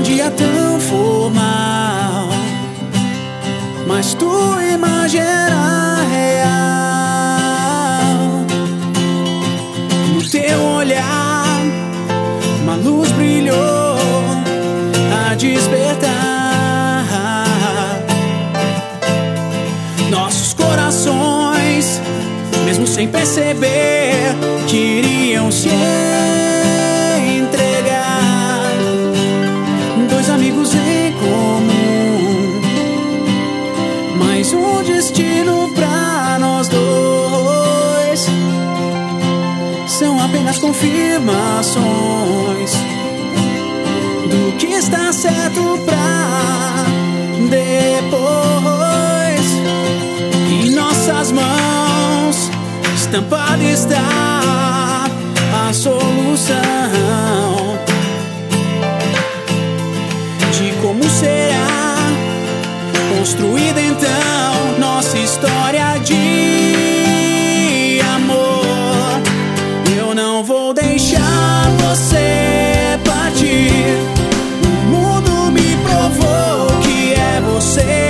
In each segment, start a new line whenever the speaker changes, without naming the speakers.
dia tão formal, mas tua imagem era real. No teu olhar uma luz brilhou a despertar. Nossos corações, mesmo sem perceber, queriam se entregar. Dois amigos em comum, mais um destino pra nós dois. São apenas confirmações do que está certo pra depois. Em nossas mãos estampada está a solução de como será construída então nossa história de amor. Eu não vou deixar você partir. O mundo me provou que é você.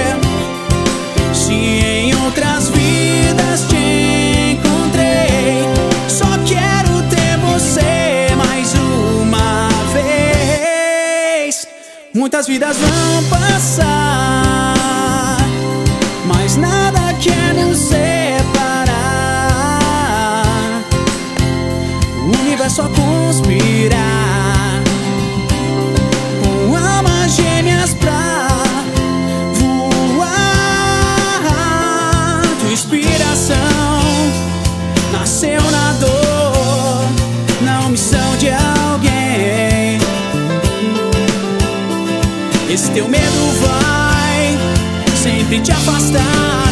Se em outras vidas te encontrei, só quero ter você mais uma vez. Muitas vidas vão passar, mas nada quer nos separar. O universo a conspirar, com almas gêmeas pra voar. Tua inspiração nasceu na dor, na omissão de alguém. Esse teu medo vai sempre te afastar.